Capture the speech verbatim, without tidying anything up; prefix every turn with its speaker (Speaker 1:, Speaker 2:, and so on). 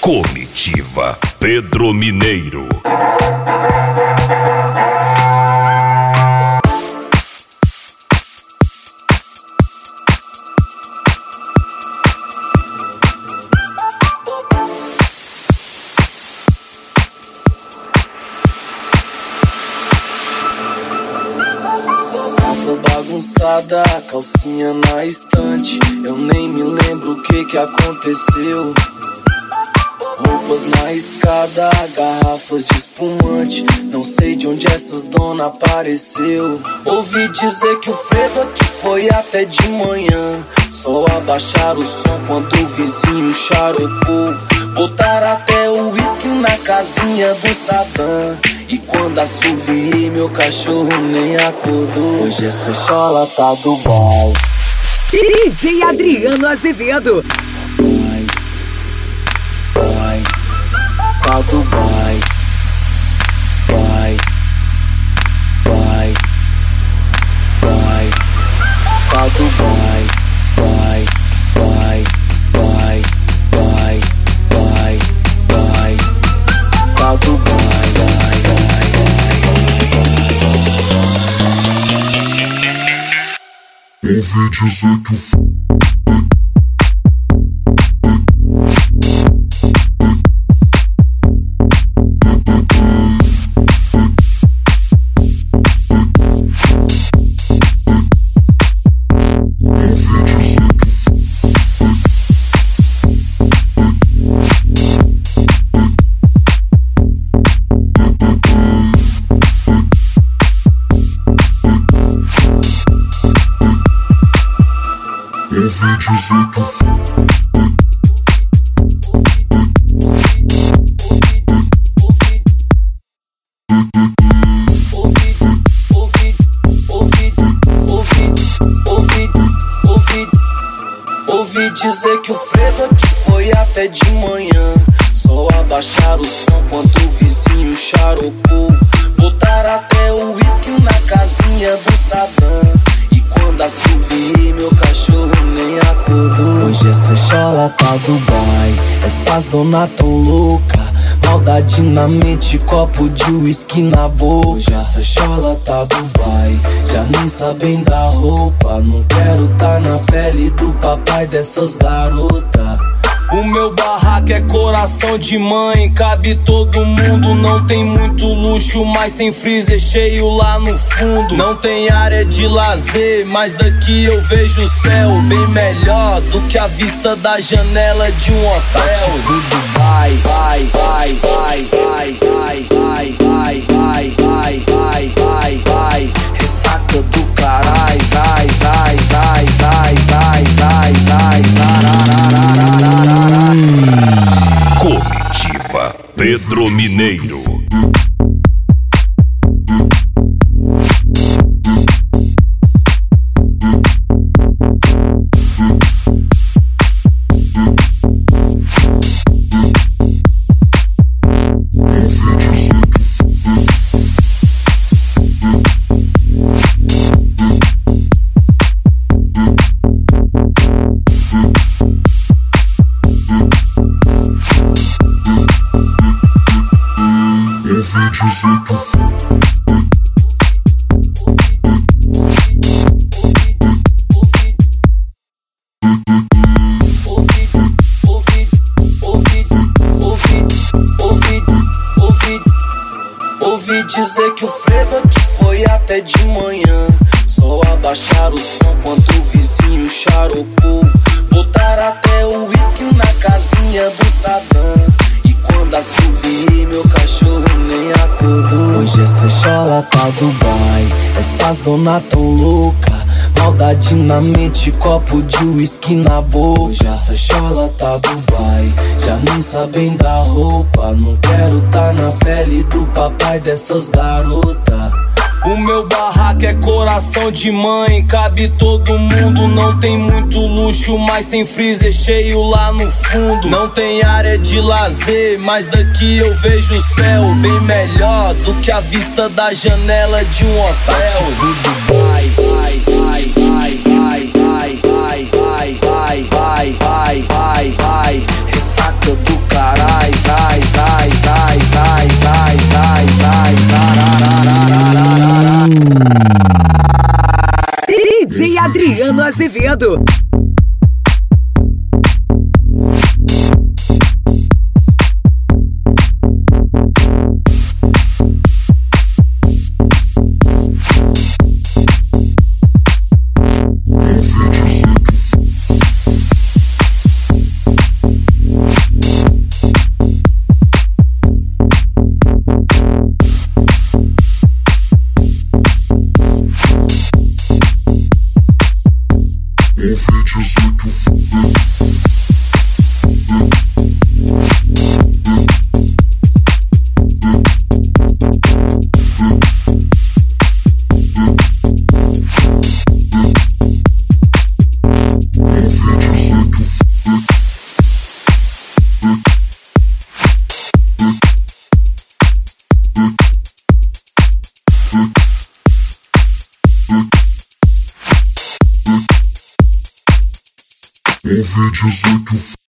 Speaker 1: Comitiva Pedro Mineiro.
Speaker 2: Bagunçada, calcinha na estante, eu nem me lembro o que que aconteceu. Roupas na escada, garrafas de espumante, não sei de onde essas dona apareceu. Ouvi dizer que o frevo aqui foi até de manhã, só abaixar o som quando o vizinho charopou. Botaram até o uísque na casinha do Satã, e quando assoviei meu cachorro nem acordou. Hoje essa chola tá do bal.
Speaker 3: D J Adriano Azevedo.
Speaker 2: Vai, vai, tá do vai. Vai, vai, vai, tá do vai. Vai, vai, vai, vai, vai, vai, tá do vai, vai, vai, vai.
Speaker 4: Ouvi dizer que o ouvi dizer que o
Speaker 2: Ouvi dizer que o frevo aqui foi até de manhã, só abaixar o som quando o vizinho charopou. Botaram até o uísque na casinha do Satã, e quando assoviei meu cachorro nem acordou. Hoje essa chola tá do Dubai, essas dona tão louca, maldade na mente, copo de uísque na boca. Hoje essa chola tá do Dubai, já nem sabem da roupa, não quero tá na pele do papai dessas garotas. O meu barraco é coração de mãe, cabe todo mundo. Não tem muito luxo, mas tem freezer cheio lá no fundo. Não tem área de lazer, mas daqui eu vejo o céu bem melhor do que a vista da janela de um hotel. Do Dubai, vai, vai, vai, vai, vai, vai, vai, vai, vai, vai, vai, vai. Ressaca do carai, vai, vai, vai, vai, vai, vai, vai, vai.
Speaker 1: Comitiva Pedro Mineiro.
Speaker 2: Ouvi dizer que o frevo aqui foi até de manhã, só abaixar o som quando o vizinho charopou. Botaram até o uísque na casinha do Satã, e quando assoviei meu cachorro nem acordou. Hoje essa chola tá do Dubai, essas dona tão louca, maldade na mente, copo de uísque na boca. Hoje essa chola tá do Dubai, já nem sabem da roupa, não quero tá na pele do papai dessas garotas. O meu barraco é coração de mãe, cabe todo mundo. Não tem muito luxo, mas tem freezer cheio lá no fundo. Não tem área de lazer, mas daqui eu vejo o céu bem melhor do que a vista da janela de um hotel. Do Dubai, vai, vai, vai, vai, vai, vai, vai, vai, vai, vai, vai, vai. Ressaca do caralho.
Speaker 3: Azevedo.
Speaker 4: Covid dezoito.